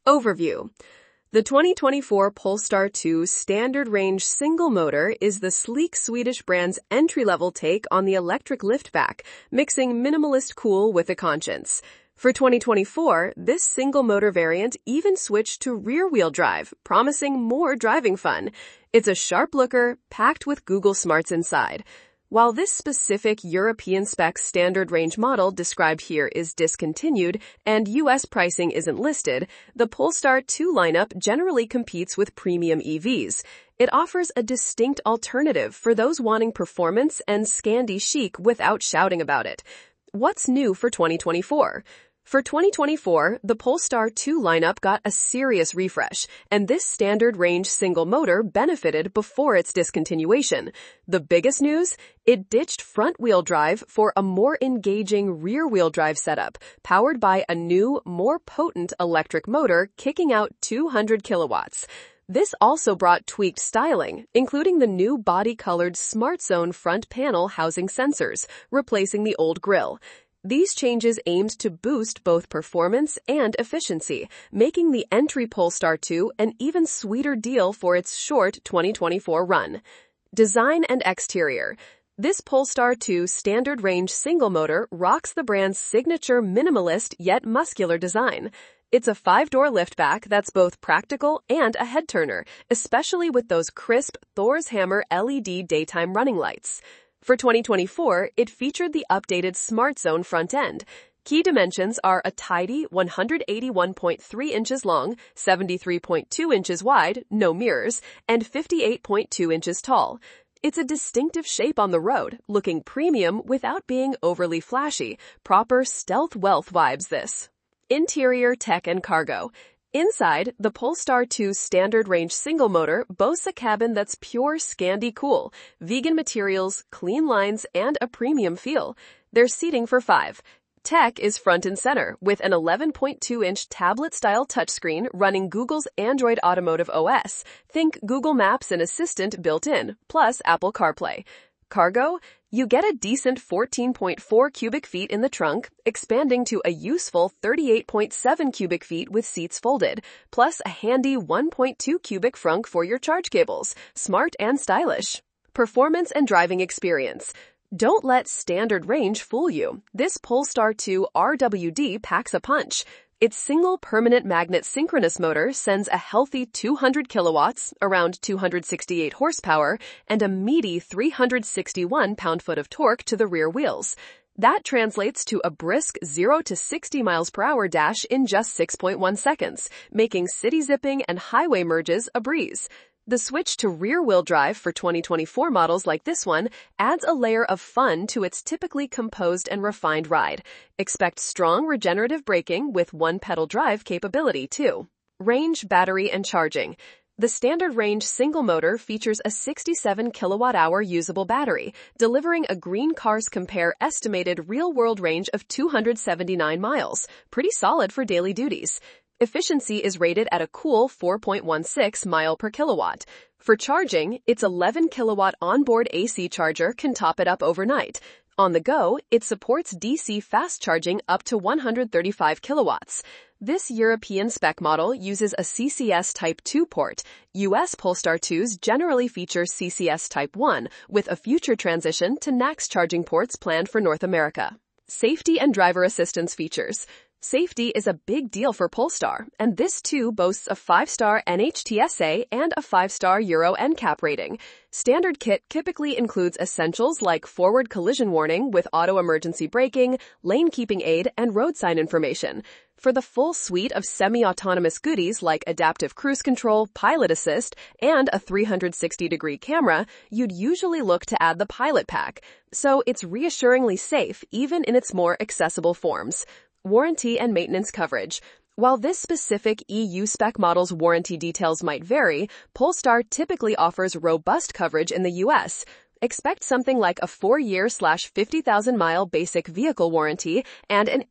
Overview. The 2024 Polestar 2 standard range single motor is the sleek Swedish brand's entry-level take on the electric liftback, mixing minimalist cool with a conscience. For 2024, this single motor variant even switched to rear-wheel drive, promising more driving fun. It's a sharp looker, packed with Google Smarts inside. While this specific European spec standard range model described here is discontinued and US pricing isn't listed, the Polestar 2 lineup generally competes with premium EVs. It offers a distinct alternative for those wanting performance and Scandi chic without shouting about it. What's new for 2024? For 2024, the Polestar 2 lineup got a serious refresh, and this standard range single motor benefited before its discontinuation. The biggest news? It ditched front-wheel drive for a more engaging rear-wheel drive setup, powered by a new, more potent electric motor kicking out 200 kilowatts. This also brought tweaked styling, including the new body-colored SmartZone front panel housing sensors, replacing the old grille. These changes aimed to boost both performance and efficiency, making the entry Polestar 2 an even sweeter deal for its short 2024 run. Design and exterior. This Polestar 2 standard range single motor rocks the brand's signature minimalist yet muscular design. It's a 5-door liftback that's both practical and a head-turner, especially with those crisp Thor's Hammer LED daytime running lights. For 2024, it featured the updated SmartZone front end. Key dimensions are a tidy 181.3 inches long, 73.2 inches wide, no mirrors, and 58.2 inches tall. It's a distinctive shape on the road, looking premium without being overly flashy. Proper stealth wealth vibes this. Interior tech and cargo. Inside, the Polestar 2 standard range single motor boasts a cabin that's pure Scandi cool, vegan materials, clean lines, and a premium feel. There's seating for 5. Tech is front and center, with an 11.2-inch tablet-style touchscreen running Google's Android Automotive OS. Think Google Maps and Assistant built in, plus Apple CarPlay. Cargo? You get a decent 14.4 cubic feet in the trunk, expanding to a useful 38.7 cubic feet with seats folded, plus a handy 1.2 cubic frunk for your charge cables. Smart and stylish. Performance and driving experience. Don't let standard range fool you. This Polestar 2 RWD packs a punch. Its single permanent magnet synchronous motor sends a healthy 200 kilowatts, around 268 horsepower, and a meaty 361 pound-foot of torque to the rear wheels. That translates to a brisk 0 to 60 miles per hour dash in just 6.1 seconds, making city zipping and highway merges a breeze. The switch to rear-wheel drive for 2024 models like this one adds a layer of fun to its typically composed and refined ride. Expect strong regenerative braking with one-pedal drive capability, too. Range, battery, and charging. The standard range single motor features a 67 kilowatt-hour usable battery, delivering a Green Cars Compare estimated real-world range of 279 miles. Pretty solid for daily duties. Efficiency is rated at a cool 4.16 mile per kilowatt. For charging, its 11 kilowatt onboard AC charger can top it up overnight. On the go, it supports DC fast charging up to 135 kilowatts. This European spec model uses a CCS Type 2 port. US Polestar 2s generally feature CCS Type 1, with a future transition to NACS charging ports planned for North America. Safety and driver assistance features. Safety is a big deal for Polestar, and this too boasts a 5-star NHTSA and a 5-star Euro NCAP rating. Standard kit typically includes essentials like forward collision warning with auto emergency braking, lane keeping aid, and road sign information. For the full suite of semi-autonomous goodies like adaptive cruise control, pilot assist, and a 360-degree camera, you'd usually look to add the Pilot Pack. So it's reassuringly safe even in its more accessible forms. Warranty and maintenance coverage. While this specific EU spec model's warranty details might vary, Polestar typically offers robust coverage in the US. Expect something like a 4-year/50,000-mile basic vehicle warranty and an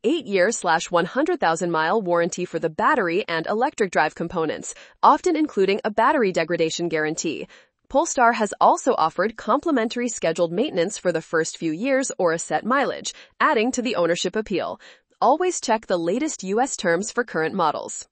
8-year/100,000-mile warranty for the battery and electric drive components, often including a battery degradation guarantee. Polestar has also offered complimentary scheduled maintenance for the first few years or a set mileage, adding to the ownership appeal. Always check the latest U.S. terms for current models.